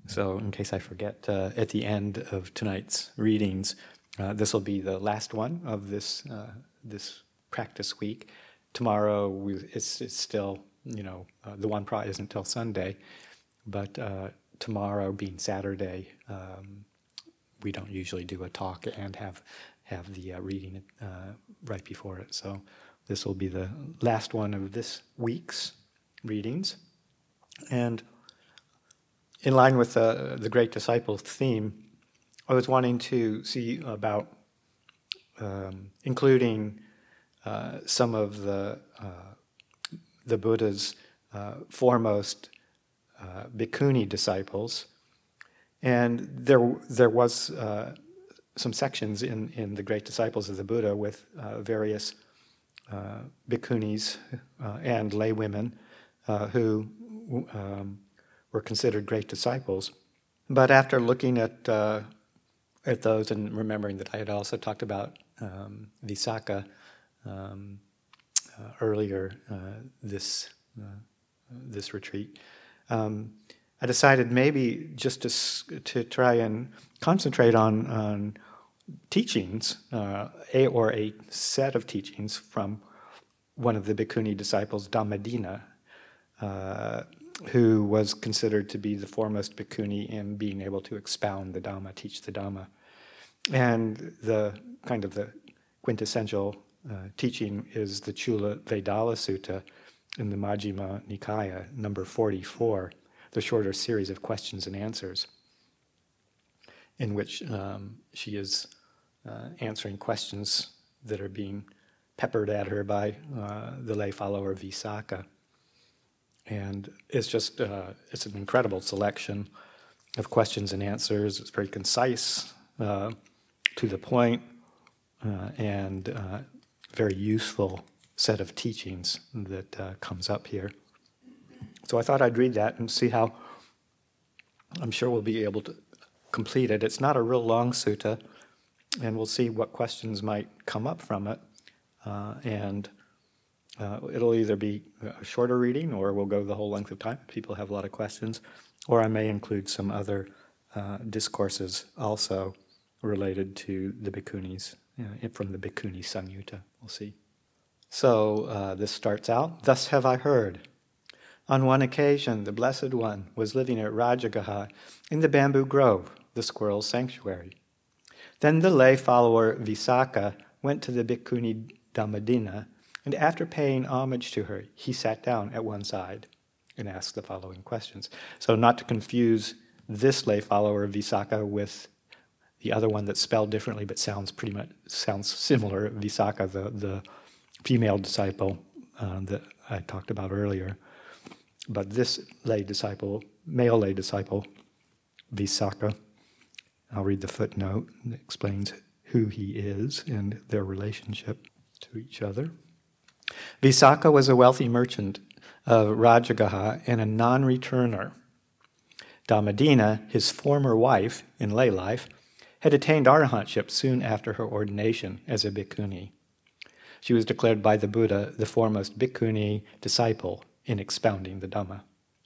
So in case I forget, at the end of tonight's readings, this will be the last one of this practice week. Tomorrow it's still, the one pro isn't till Sunday, but tomorrow being Saturday, we don't usually do a talk and have the reading right before it. So this will be the last one of this week's readings. And in line with the Great Disciple theme, I was wanting to see about including some of the Buddha's foremost bhikkhuni disciples. And there was some sections in the Great Disciples of the Buddha with various bhikkhunis and lay women who were considered great disciples. But after looking at those and remembering that I had also talked about Visakha earlier this retreat, I decided maybe just to try and concentrate on teachings, a set of teachings from one of the bhikkhuni disciples, Dhammadina, who was considered to be the foremost bhikkhuni in being able to expound the Dhamma, teach the Dhamma. And the quintessential teaching is the Chula Vedala Sutta in the Majjhima Nikaya, number 44, the shorter series of questions and answers, in which she is answering questions that are being peppered at her by the lay follower Visakha. And it's just, it's an incredible selection of questions and answers. It's very concise, to the point, and very useful set of teachings that comes up here. So I thought I'd read that and see how, I'm sure we'll be able to complete it. It's not a real long sutta, and we'll see what questions might come up from it. It'll either be a shorter reading or we'll go the whole length of time if people have a lot of questions, or I may include some other discourses also related to the bhikkhunis from the Bhikkhuni Samyutta. We'll see. So this starts out, "Thus have I heard. On one occasion, the Blessed One was living at Rajagaha in the bamboo grove, the squirrel's sanctuary. Then the lay follower Visakha went to the Bhikkhuni Dhammadina, and after paying homage to her, he sat down at one side and asked the following questions." So not to confuse this lay follower Visakha with the other one that's spelled differently but sounds similar, Visakha, the female disciple that I talked about earlier. But this male lay disciple, Visakha, I'll read the footnote that explains who he is and their relationship to each other. Visakha was a wealthy merchant of Rajagaha and a non-returner. Dhammadina, his former wife in lay life, had attained arahantship soon after her ordination as a bhikkhuni. She was declared by the Buddha the foremost bhikkhuni disciple in expounding the Dhamma.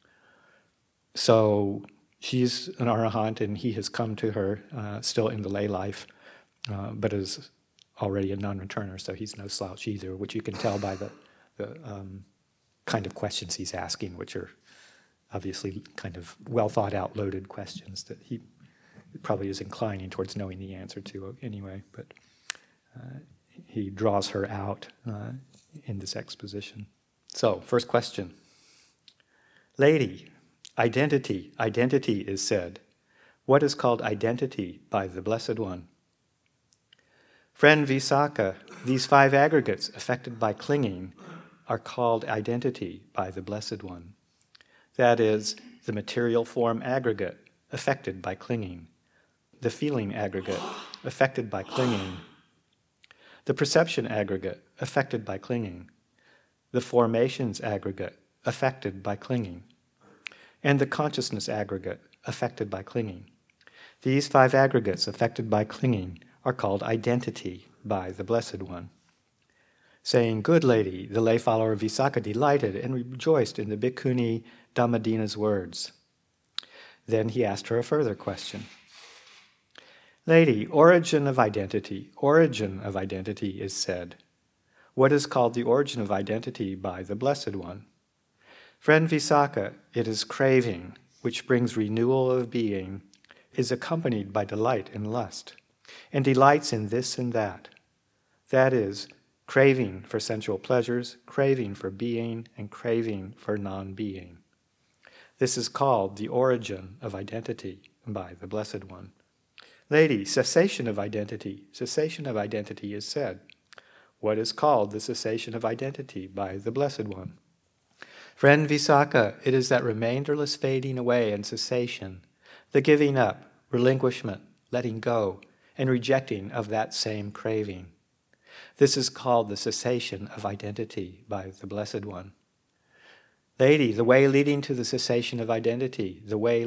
So she's an arahant, and he has come to her still in the lay life, but is already a non-returner, so he's no slouch either, which you can tell by the kind of questions he's asking, which are obviously kind of well-thought-out, loaded questions that he probably is inclining towards knowing the answer to anyway, but he draws her out in this exposition. So, first question. "Lady, identity is said. What is called identity by the Blessed One?" "Friend Visakha, these 5 aggregates affected by clinging are called identity by the Blessed One. That is, the material form aggregate affected by clinging, the feeling aggregate affected by clinging, the perception aggregate affected by clinging, the formations aggregate affected by clinging, and the consciousness aggregate affected by clinging. These 5 aggregates affected by clinging are called identity by the Blessed One." Saying, "Good lady," the lay follower Visakha delighted and rejoiced in the Bhikkhuni Dhammadina's words. Then he asked her a further question. Lady, origin of identity is said. What is called the origin of identity by the Blessed One? Friend Visakha, it is craving, which brings renewal of being, is accompanied by delight and lust, and delights in this and that. That is, craving for sensual pleasures, craving for being, and craving for non-being. This is called the origin of identity by the Blessed One. Lady, cessation of identity is said. What is called the cessation of identity by the Blessed One? Friend Visakha, it is that remainderless fading away and cessation, the giving up, relinquishment, letting go, and rejecting of that same craving. This is called the cessation of identity by the Blessed One. Lady, the way leading to the cessation of identity,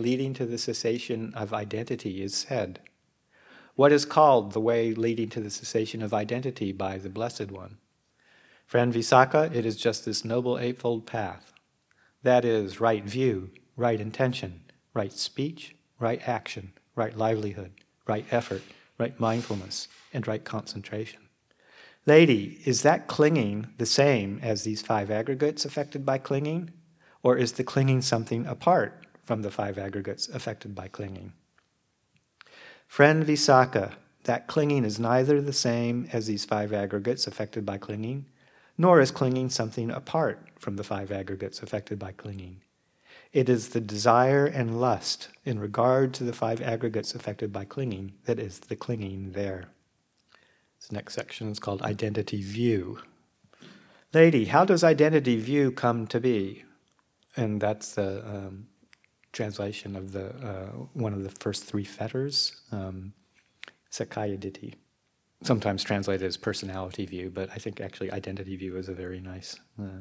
is said. What is called the way leading to the cessation of identity by the Blessed One? Friend Visakha, it is just this Noble Eightfold Path. That is, right view, right intention, right speech, right action, right livelihood, right effort, right mindfulness, and right concentration. Lady, is that clinging the same as these 5 aggregates affected by clinging? Or is the clinging something apart from the 5 aggregates affected by clinging? Friend Visakha, that clinging is neither the same as these 5 aggregates affected by clinging, nor is clinging something apart from the 5 aggregates affected by clinging. It is the desire and lust in regard to the 5 aggregates affected by clinging that is the clinging there. This next section is called Identity View. Lady, how does identity view come to be? And that's the translation of the one of the first 3 fetters, Sakaya Ditti. Sometimes translated as personality view, but I think actually identity view is a very nice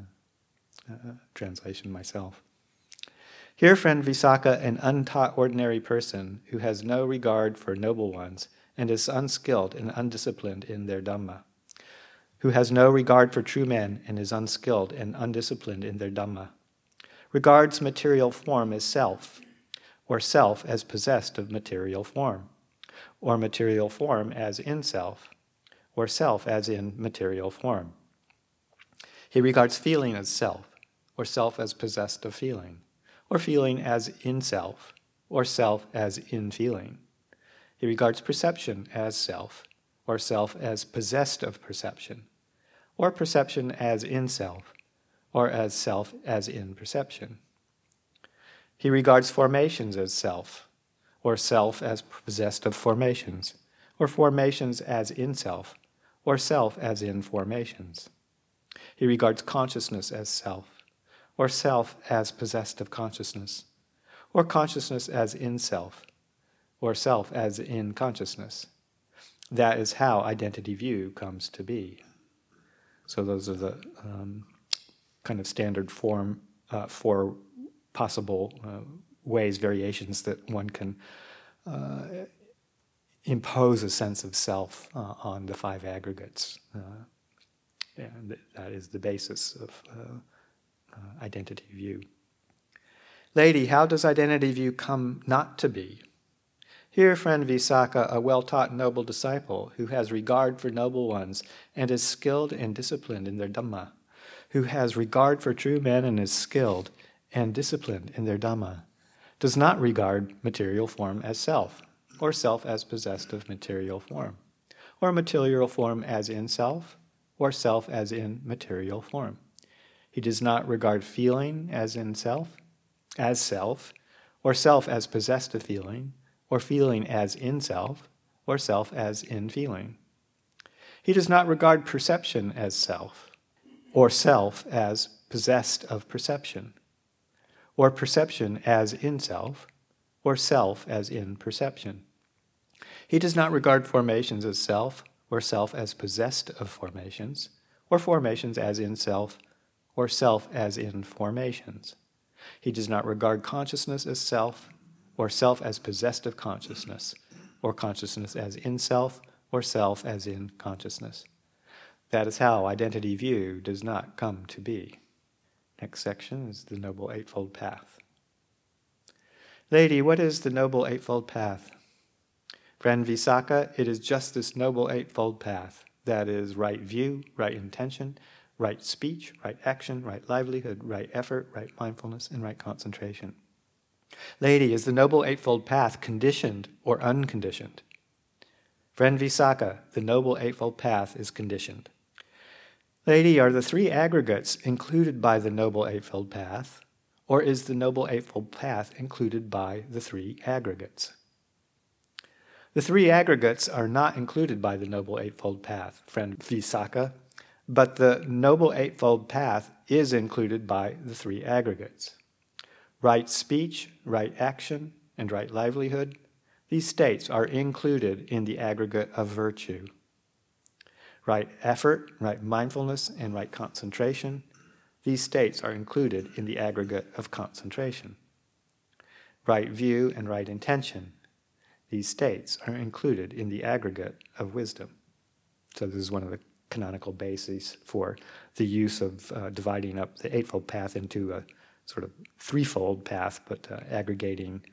translation myself. Here, friend Visakha, an untaught ordinary person who has no regard for noble ones and is unskilled and undisciplined in their Dhamma, who has no regard for true men and is unskilled and undisciplined in their Dhamma, regards material form as self, or self as possessed of material form, or material form as in self, or self as in material form. He regards feeling as self, or self as possessed of feeling, or feeling as in self, or self as in feeling. He regards perception as self, or self as possessed of perception, or perception as in self, or as self as in perception. He regards formations as self, or self as possessed of formations, or formations as in self, or self as in formations. He regards consciousness as self, or self as possessed of consciousness, or consciousness as in self, or self as in consciousness. That is how identity view comes to be. So those are the kind of standard form for possible ways, variations that one can impose a sense of self on the 5 aggregates. And that is the basis of identity view. Lady, how does identity view come not to be? Here, friend Visakha, a well-taught noble disciple who has regard for noble ones and is skilled and disciplined in their Dhamma, who has regard for true men and is skilled and disciplined in their Dhamma, does not regard material form as self, or self as possessed of material form, or material form as in self, or self as in material form. He does not regard feeling as in self, or self as possessed of feeling, or feeling as in self, or self as in feeling. He does not regard perception as self, or self as possessed of perception, or perception as in self, or self as in perception. He does not regard formations as self, or self as possessed of formations, or formations as in self, or self as in formations. He does not regard consciousness as self, or self as possessed of consciousness, or consciousness as in self, or self as in consciousness. That is how identity view does not come to be. Next section is the Noble Eightfold Path. Lady, what is the Noble Eightfold Path? Friend Visakha, it is just this Noble Eightfold Path. That is right view, right intention, right speech, right action, right livelihood, right effort, right mindfulness, and right concentration. Lady, is the Noble Eightfold Path conditioned or unconditioned? Friend Visakha, the Noble Eightfold Path is conditioned. Lady, are the three aggregates included by the Noble Eightfold Path, or is the Noble Eightfold Path included by the three aggregates? The three aggregates are not included by the Noble Eightfold Path, friend Visakha, but the Noble Eightfold Path is included by the three aggregates. Right speech, right action, and right livelihood, these states are included in the aggregate of virtue. Right effort, right mindfulness, and right concentration, these states are included in the aggregate of concentration. Right view and right intention, these states are included in the aggregate of wisdom. So this is one of the canonical bases for the use of dividing up the Eightfold Path into a sort of threefold path, but aggregating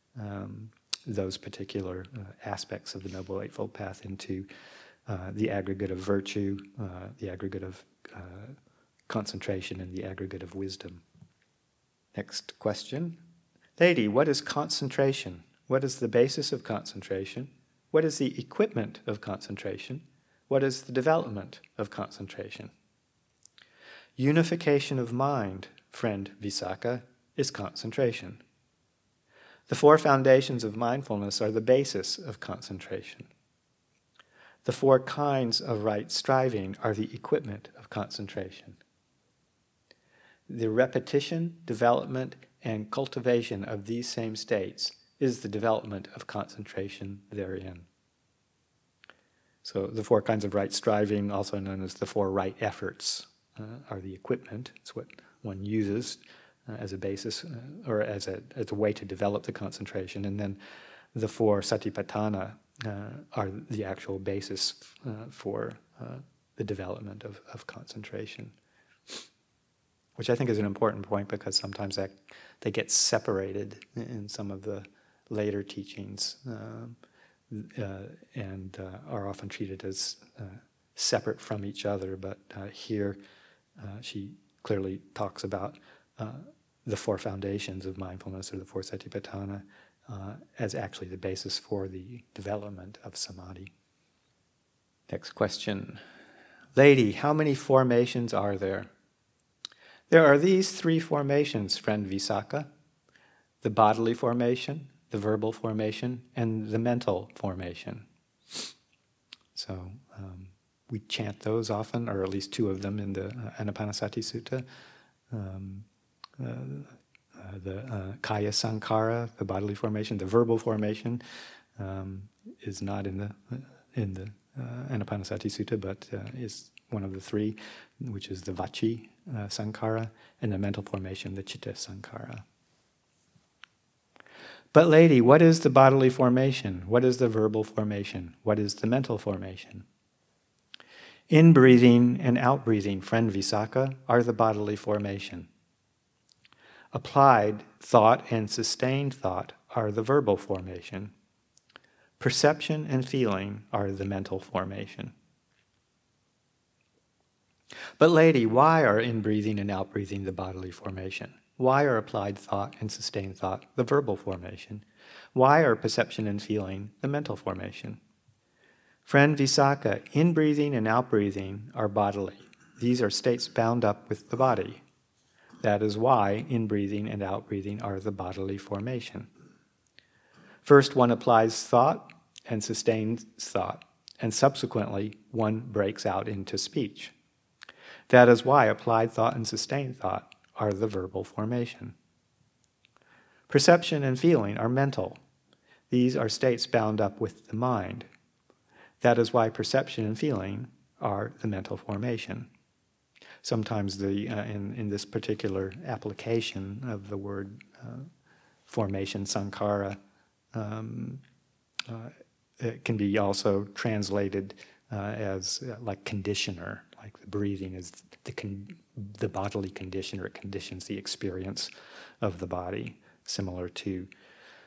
those particular aspects of the Noble Eightfold Path into the aggregate of virtue, the aggregate of concentration, and the aggregate of wisdom. Next question. Lady, what is concentration? What is the basis of concentration? What is the equipment of concentration? What is the development of concentration? Unification of mind, friend Visakha, is concentration. The four foundations of mindfulness are the basis of concentration. The four kinds of right striving are the equipment of concentration. The repetition, development, and cultivation of these same states is the development of concentration therein. So the four kinds of right striving, also known as the four right efforts, are the equipment. It's what one uses as a basis or as a way to develop the concentration. And then the four satipatthana are the actual basis for the development of concentration, which I think is an important point because sometimes they get separated in some of the later teachings and are often treated as separate from each other. But here she clearly talks about the four foundations of mindfulness, or the four satipatthana, as actually the basis for the development of samadhi. Next question. Lady, how many formations are there? There are these three formations, friend Visakha: the bodily formation, the verbal formation, and the mental formation. So we chant those often, or at least two of them in the Anapanasati Sutta. The kaya sankhara, the bodily formation, the verbal formation, is not in the Anapanasati Sutta, but is one of the three, which is the vachi sankhara, and the mental formation, the chitta sankhara. But lady, what is the bodily formation? What is the verbal formation? What is the mental formation? In-breathing and out-breathing, friend Visakha, are the bodily formation. Applied thought and sustained thought are the verbal formation. Perception and feeling are the mental formation. But lady, why are in-breathing and out-breathing the bodily formation? Why are applied thought and sustained thought the verbal formation? Why are perception and feeling the mental formation? Friend Visakha, in-breathing and out-breathing are bodily. These are states bound up with the body. That is why in-breathing and out-breathing are the bodily formation. First one applies thought and sustains thought, and subsequently one breaks out into speech. That is why applied thought and sustained thought are the verbal formation. Perception and feeling are mental. These are states bound up with the mind. That is why perception and feeling are the mental formation. Sometimes in this particular application of the word formation, sankhara, it can be also translated as like conditioner, like the breathing is the bodily conditioner. It conditions the experience of the body, similar to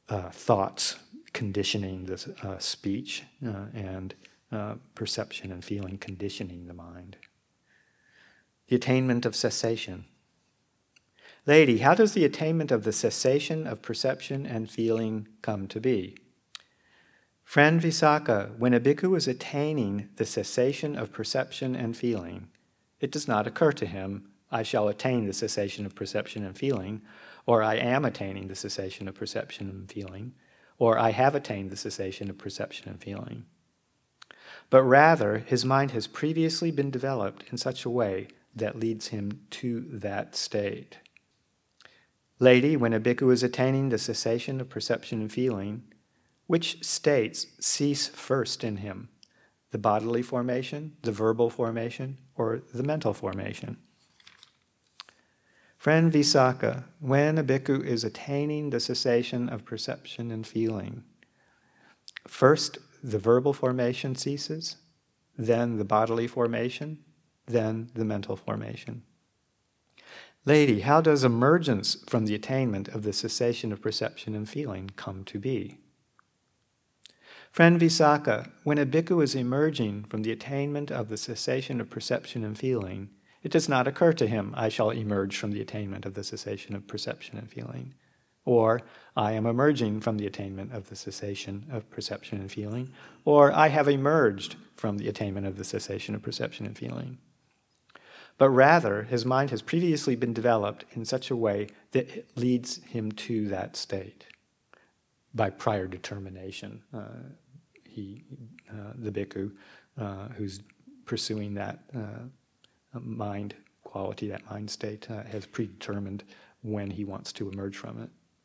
thoughts conditioning the speech, and perception and feeling conditioning the mind. The attainment of cessation. Lady, how does the attainment of the cessation of perception and feeling come to be? Friend Visakha, when a bhikkhu is attaining the cessation of perception and feeling, it does not occur to him, I shall attain the cessation of perception and feeling, or I am attaining the cessation of perception and feeling, or I have attained the cessation of perception and feeling. But rather, his mind has previously been developed in such a way that leads him to that state. Lady, when a bhikkhu is attaining the cessation of perception and feeling, which states cease first in him? The bodily formation, the verbal formation, or the mental formation? Friend Visakha, when a bhikkhu is attaining the cessation of perception and feeling, first the verbal formation ceases, then the bodily formation, then the mental formation. Lady, how does emergence from the attainment of the cessation of perception and feeling come to be? Friend Visakha, when a bhikkhu is emerging from the attainment of the cessation of perception and feeling, it does not occur to him, I shall emerge from the attainment of the cessation of perception and feeling. Or, I am emerging from the attainment of the cessation of perception and feeling. Or, I have emerged from the attainment of the cessation of perception and feeling. But rather, his mind has previously been developed in such a way that it leads him to that state by prior determination. The bhikkhu who's pursuing that mind quality, that mind state, has predetermined when he wants to emerge from it.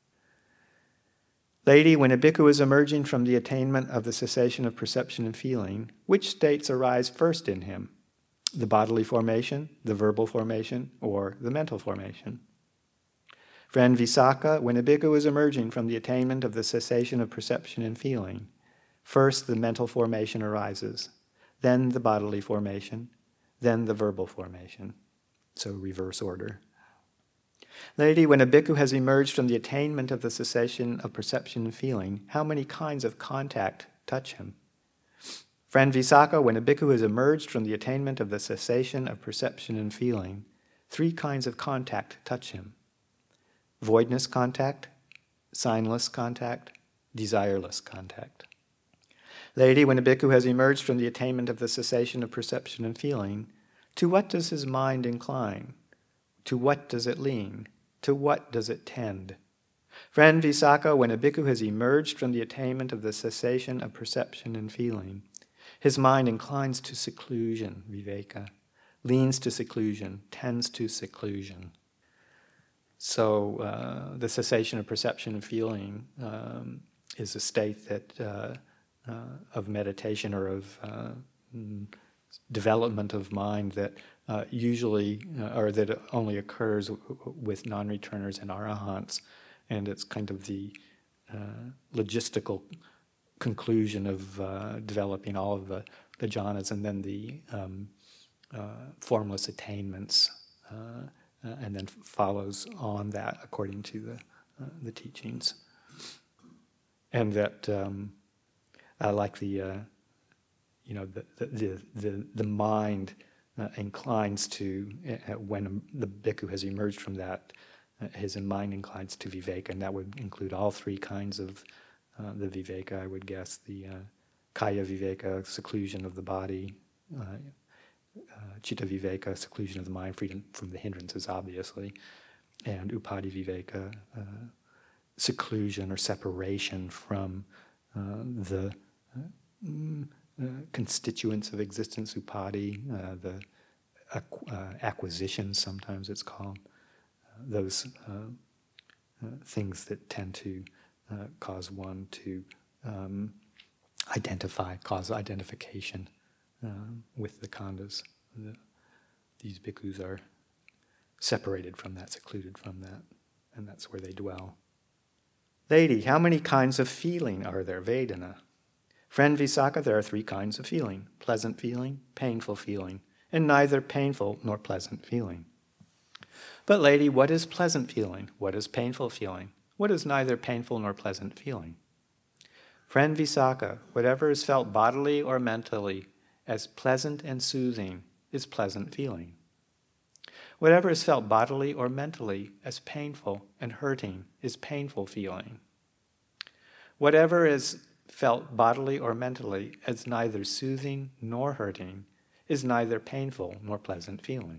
Lady, when a bhikkhu is emerging from the attainment of the cessation of perception and feeling, which states arise first in him? The bodily formation, the verbal formation, or the mental formation? Friend Visakha, when a bhikkhu is emerging from the attainment of the cessation of perception and feeling, first the mental formation arises, then the bodily formation, then the verbal formation. So reverse order. Lady, when a bhikkhu has emerged from the attainment of the cessation of perception and feeling, how many kinds of contact touch him? Friend Visakha, when a bhikkhu has emerged from the attainment of the cessation of perception and feeling, 3 kinds of contact touch him. Voidness contact, signless contact, desireless contact. Lady, when a bhikkhu has emerged from the attainment of the cessation of perception and feeling, to what does his mind incline? To what does it lean? To what does it tend? Friend Visakha, when a bhikkhu has emerged from the attainment of the cessation of perception and feeling, his mind inclines to seclusion, viveka, leans to seclusion, tends to seclusion. So the cessation of perception and feeling is a state that of meditation or of development of mind that usually, or that only occurs with non-returners and arahants, and it's kind of the logistical conclusion of developing all of the jhanas and then the formless attainments, and then follows on that according to the teachings. And that, like the mind inclines to, when the bhikkhu has emerged from that, his mind inclines to viveka, and that would include all 3 kinds of the viveka, I would guess, the kaya viveka, seclusion of the body, chitta viveka, seclusion of the mind, freedom from the hindrances, obviously, and upadhi viveka, seclusion or separation from the constituents of existence, upadhi, the acquisitions, sometimes it's called, those things that tend to cause one to cause identification with the khandhas. These bhikkhus are separated from that, secluded from that, and that's where they dwell. Lady, how many kinds of feeling are there, Vedana? Friend Visakha, there are 3 kinds of feeling: pleasant feeling, painful feeling, and neither painful nor pleasant feeling. But lady, what is pleasant feeling? What is painful feeling? What is neither painful nor pleasant feeling? Friend Visakha, whatever is felt bodily or mentally as pleasant and soothing is pleasant feeling. Whatever is felt bodily or mentally as painful and hurting is painful feeling. Whatever is felt bodily or mentally as neither soothing nor hurting is neither painful nor pleasant feeling.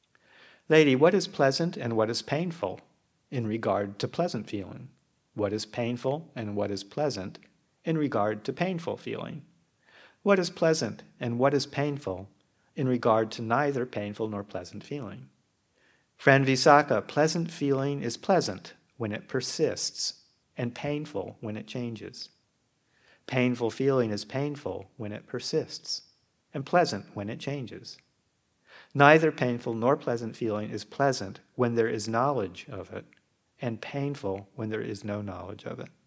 Lady, what is pleasant and what is painful in regard to pleasant feeling? What is painful and what is pleasant in regard to painful feeling? What is pleasant and what is painful in regard to neither painful nor pleasant feeling? Friend Visakha, pleasant feeling is pleasant when it persists and painful when it changes. Painful feeling is painful when it persists and pleasant when it changes. Neither painful nor pleasant feeling is pleasant when there is knowledge of it, and painful when there is no knowledge of it.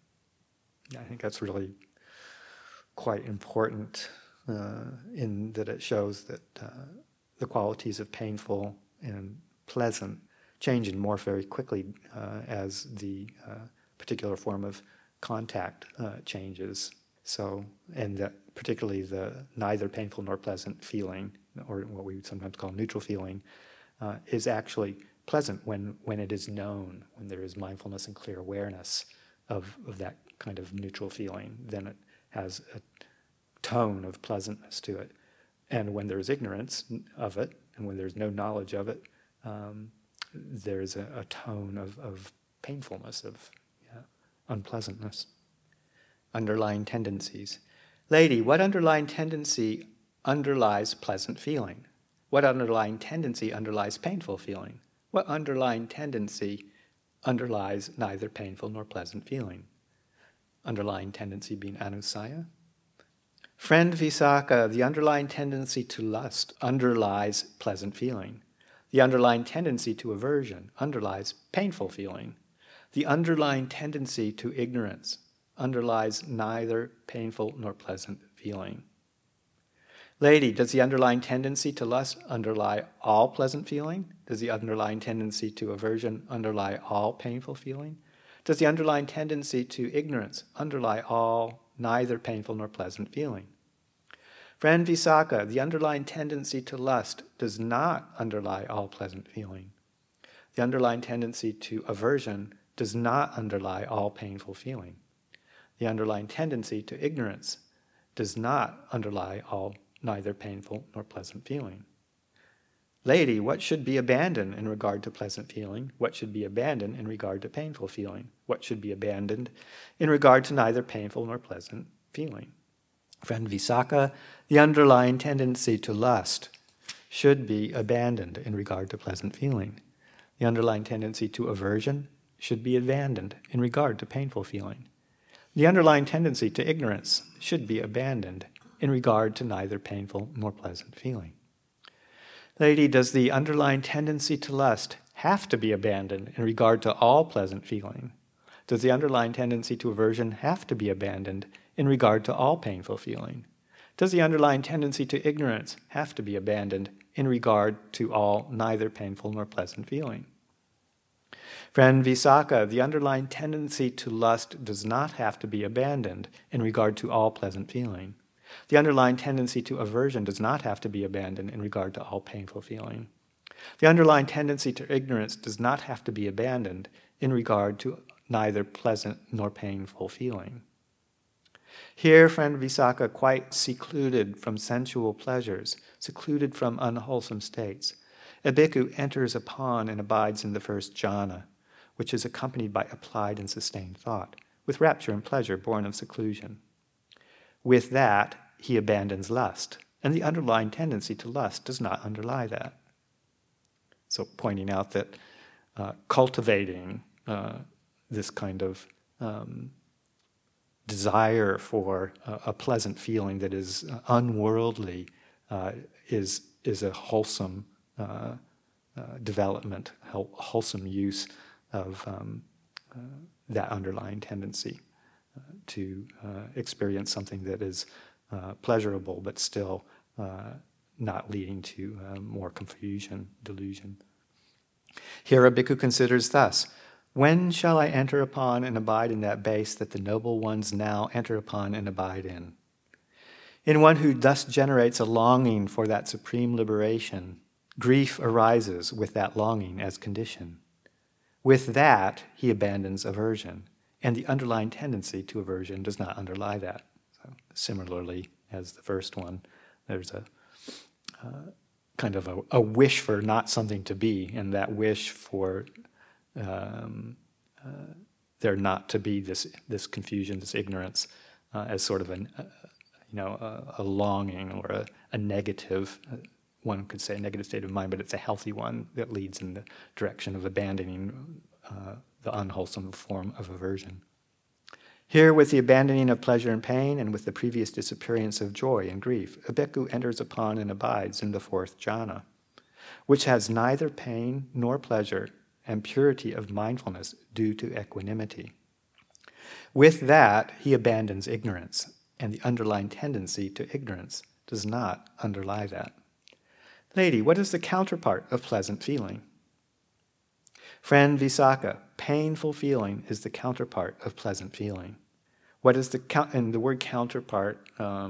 I think that's really quite important in that it shows that the qualities of painful and pleasant change and morph very quickly as the particular form of contact changes. So, and that particularly the neither painful nor pleasant feeling, or what we would sometimes call neutral feeling, is actually pleasant when it is known, when there is mindfulness and clear awareness of that kind of neutral feeling. Then it has a tone of pleasantness to it. And when there is ignorance of it, and when there's no knowledge of it, there's a tone of painfulness, of unpleasantness. Underlying tendencies. Lady, what underlying tendency underlies pleasant feeling? What underlying tendency underlies painful feeling? What underlying tendency underlies neither painful nor pleasant feeling? Underlying tendency being anusaya. Friend Visakha, the underlying tendency to lust underlies pleasant feeling. The underlying tendency to aversion underlies painful feeling. The underlying tendency to ignorance underlies neither painful nor pleasant feeling. Lady, does the underlying tendency to lust underlie all pleasant feeling? Does the underlying tendency to aversion underlie all painful feeling? Does the underlying tendency to ignorance underlie all neither painful nor pleasant feeling? Friend Visakha, the underlying tendency to lust does not underlie all pleasant feeling. The underlying tendency to aversion does not underlie all painful feeling. The underlying tendency to ignorance does not underlie all neither painful nor pleasant feeling. Lady, what should be abandoned in regard to pleasant feeling? What should be abandoned in regard to painful feeling? What should be abandoned in regard to neither painful nor pleasant feeling? Friend Visakha, the underlying tendency to lust should be abandoned in regard to pleasant feeling. The underlying tendency to aversion should be abandoned in regard to painful feeling. The underlying tendency to ignorance should be abandoned in regard to neither painful nor pleasant feeling. Lady, does the underlying tendency to lust have to be abandoned in regard to all pleasant feeling? Does the underlying tendency to aversion have to be abandoned in regard to all painful feeling? Does the underlying tendency to ignorance have to be abandoned in regard to all neither painful nor pleasant feeling? Friend Visakha, the underlying tendency to lust does not have to be abandoned in regard to all pleasant feeling. The underlying tendency to aversion does not have to be abandoned in regard to all painful feeling. The underlying tendency to ignorance does not have to be abandoned in regard to neither pleasant nor painful feeling. Here, friend Visakha, quite secluded from sensual pleasures, secluded from unwholesome states, a bhikkhu enters upon and abides in the first jhana, which is accompanied by applied and sustained thought, with rapture and pleasure born of seclusion. With that, he abandons lust, and the underlying tendency to lust does not underlie that. So pointing out that cultivating this kind of desire for a pleasant feeling that is unworldly is a wholesome development, wholesome use of that underlying tendency to experience something that is pleasurable but still not leading to more confusion, delusion. Here a bhikkhu considers thus: When shall I enter upon and abide in that base that the noble ones now enter upon and abide in? In one who thus generates a longing for that supreme liberation, grief arises with that longing as condition. With that, he abandons aversion, and the underlying tendency to aversion does not underlie that. So, similarly, as the first one, there's a kind of a wish for not something to be, and that wish for there not to be this confusion, this ignorance, as sort of a longing or a negative, one could say a negative state of mind, but it's a healthy one that leads in the direction of abandoning the unwholesome form of aversion. Here, with the abandoning of pleasure and pain, and with the previous disappearance of joy and grief, a bhikkhu enters upon and abides in the fourth jhana, which has neither pain nor pleasure and purity of mindfulness due to equanimity. With that, he abandons ignorance, and the underlying tendency to ignorance does not underlie that. Lady, what is the counterpart of pleasant feeling? Friend Visakha, painful feeling is the counterpart of pleasant feeling. What is and the word counterpart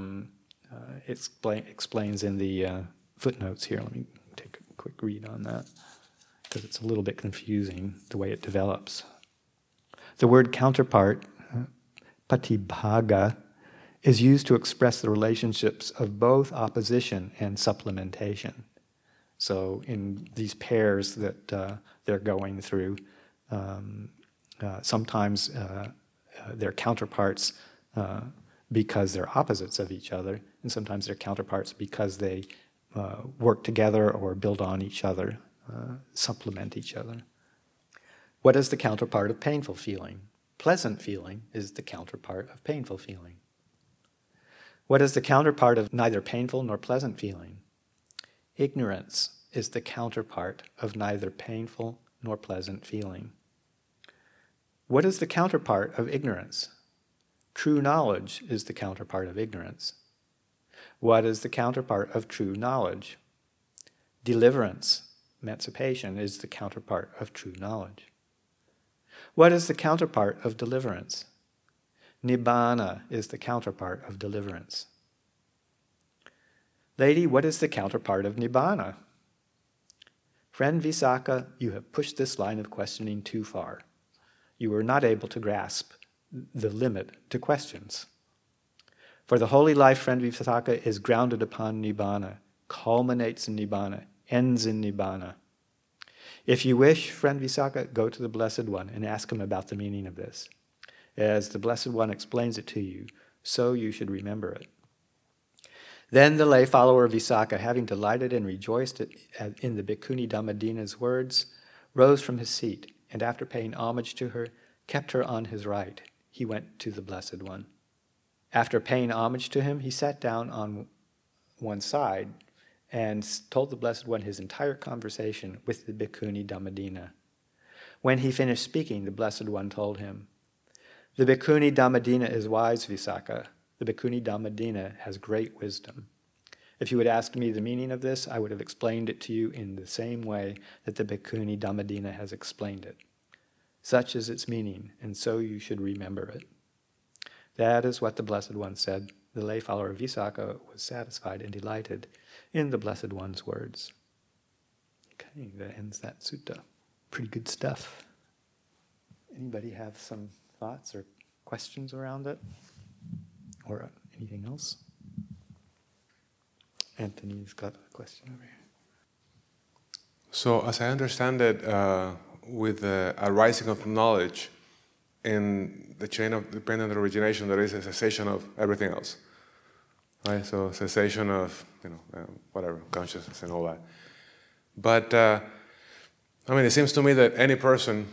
explains in the footnotes here. Let me take a quick read on that, because it's a little bit confusing the way it develops. The word counterpart, patibhaga, is used to express the relationships of both opposition and supplementation. So in these pairs that they're going through, sometimes they're counterparts because they're opposites of each other, and sometimes they're counterparts because they work together or build on each other, supplement each other. What is the counterpart of painful feeling? Pleasant feeling is the counterpart of painful feeling. What is the counterpart of neither painful nor pleasant feeling? Ignorance is the counterpart of neither painful nor pleasant feeling. What is the counterpart of ignorance? True knowledge is the counterpart of ignorance. What is the counterpart of true knowledge? Deliverance, emancipation, is the counterpart of true knowledge. What is the counterpart of deliverance? Nibbana is the counterpart of deliverance. Lady, what is the counterpart of Nibbana? Friend Visakha, you have pushed this line of questioning too far. You are not able to grasp the limit to questions. For the holy life, friend Visakha, is grounded upon Nibbana, culminates in Nibbana, ends in Nibbana. If you wish, friend Visakha, go to the Blessed One and ask him about the meaning of this. As the Blessed One explains it to you, so you should remember it. Then the lay follower of Visakha, having delighted and rejoiced in the Bhikkhuni Dhammadina's words, rose from his seat, and after paying homage to her, kept her on his right. He went to the Blessed One. After paying homage to him, he sat down on one side and told the Blessed One his entire conversation with the Bhikkhuni Dhammadina. When he finished speaking, the Blessed One told him, "The Bhikkhuni Dhammadina is wise, Visakha. The Bhikkhuni Dhammadina has great wisdom. If you had asked me the meaning of this, I would have explained it to you in the same way that the Bhikkhuni Dhammadina has explained it. Such is its meaning, and so you should remember it." That is what the Blessed One said. The lay follower of Visakha was satisfied and delighted in the Blessed One's words. Okay, that ends that sutta. Pretty good stuff. Anybody have some thoughts or questions around it? Or anything else? Anthony's got a question over here. So, as I understand it, with the arising of knowledge in the chain of dependent origination, there is a cessation of everything else, right? So, cessation of whatever consciousness and all that. But it seems to me that any person,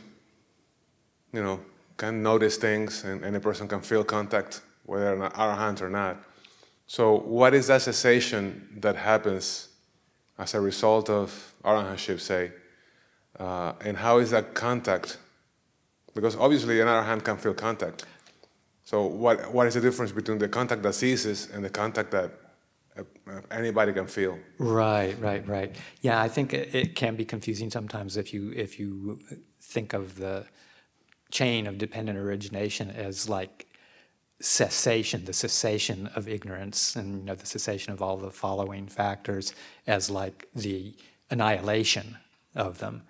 can notice things, and any person can feel contact, whether an arahant or not. So, what is that cessation that happens as a result of arahantship, say? And how is that contact? Because obviously an arahant can feel contact. So what is the difference between the contact that ceases and the contact that anybody can feel? Right. Yeah, I think it can be confusing sometimes if you think of the chain of dependent origination as like cessation, the cessation of ignorance, and the cessation of all the following factors as like the annihilation of them.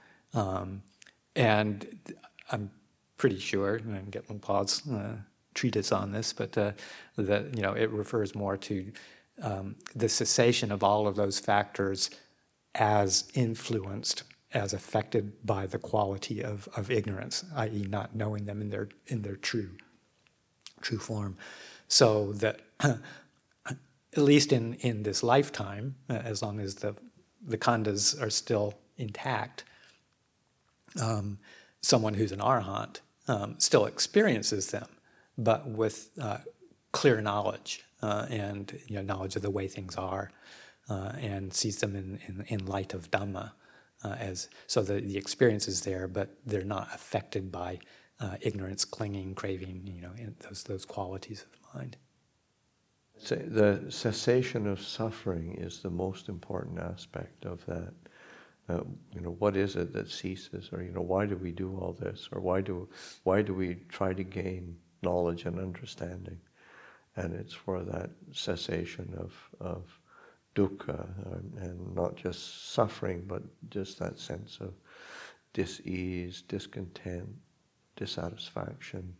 And I'm pretty sure, and I can get Lumpaw's treatise on this, but that it refers more to the cessation of all of those factors as influenced, as affected by the quality of ignorance, i.e., not knowing them in their true form. So that at least in this lifetime, as long as the khandhas are still intact, someone who's an arahant still experiences them, but with clear knowledge and knowledge of the way things are, and sees them in light of Dhamma. So the experience is there, but they're not affected by ignorance, clinging, craving, and those qualities of mind. So the cessation of suffering is the most important aspect of that. What is it that ceases, or why do we do all this, or why do we try to gain knowledge and understanding? And it's for that cessation of dukkha, and not just suffering, but just that sense of dis-ease, discontent, dissatisfaction,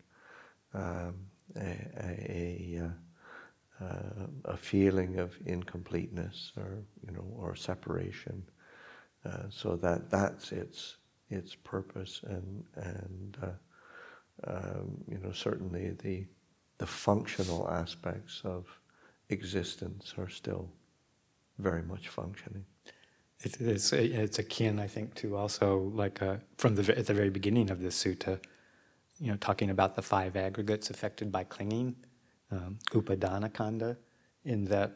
a feeling of incompleteness or separation. So that's its purpose, and certainly the functional aspects of existence are still very much functioning. It's akin, I think, to also like at the very beginning of this sutta, talking about the 5 aggregates affected by clinging, upadana khandha, in that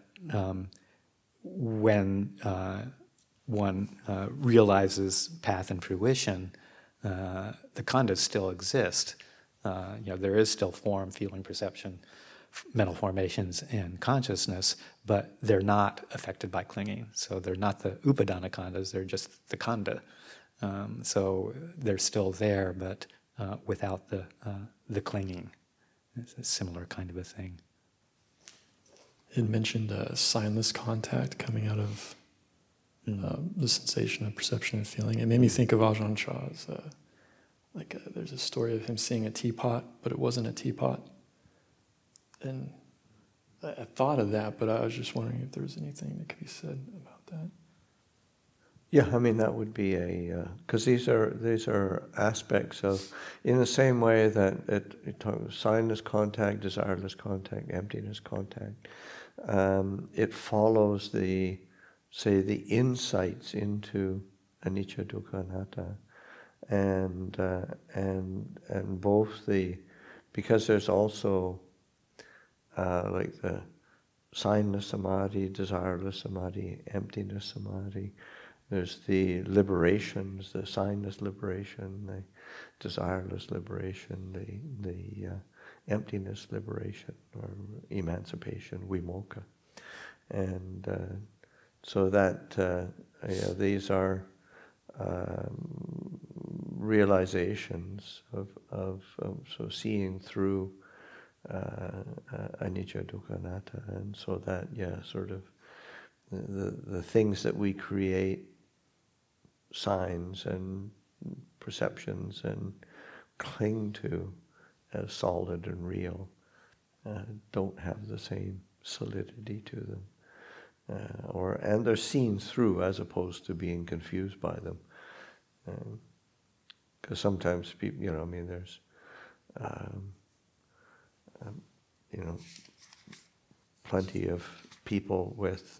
when one realizes path and fruition, the khandhas still exist. There is still form, feeling, perception, mental formations, and consciousness, but they're not affected by clinging. So they're not the upadana khandhas, they're just the khandha. So they're still there, but without the clinging. It's a similar kind of a thing. It mentioned signless contact coming out of the sensation of perception and feeling. It made me think of Ajahn Chah's, there's a story of him seeing a teapot, but it wasn't a teapot. And I thought of that, but I was just wondering if there was anything that could be said about that. Yeah, that would be because these are aspects of, in the same way that it talks signless contact, desireless contact, emptiness contact. It follows the insights into anicca, dukkha, anatta, and both because there's also like the signless samadhi, desireless samadhi, emptiness samadhi. There's the liberations, the signless liberation, the desireless liberation, the emptiness liberation, or emancipation, vimokkha. And so that these are realizations of so seeing through anicca, dukkha, anatta, and so that sort of the things that we create, signs and perceptions, and cling to as solid and real, don't have the same solidity to them, and they're seen through as opposed to being confused by them. Because sometimes people, there's plenty of people with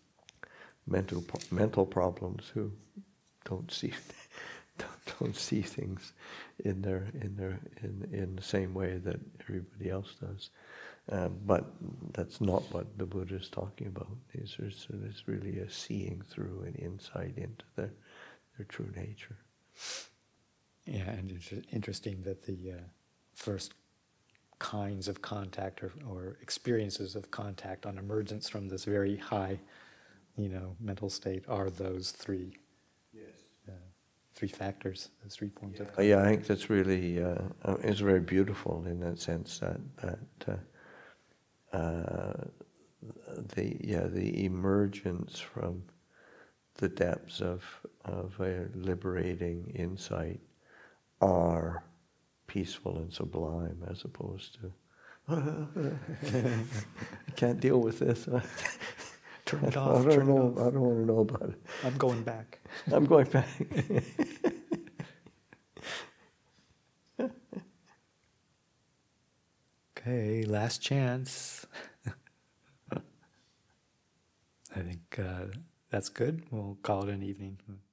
mental problems who don't see things in the same way that everybody else does. But that's not what the Buddha is talking about. It's really a seeing through and insight into their true nature. Yeah, and it's interesting that the first kinds of contact or experiences of contact on emergence from this very high, mental state are those 3. Yes. three factors, those 3 forms of Yeah, I think that's really is very beautiful in that sense that the emergence from the depths of a liberating insight are peaceful and sublime, as opposed to I can't deal with this. Turn it I off. don't know. I don't want to know about it. I'm going back. I'm going back. Okay, last chance. I think that's good. We'll call it an evening.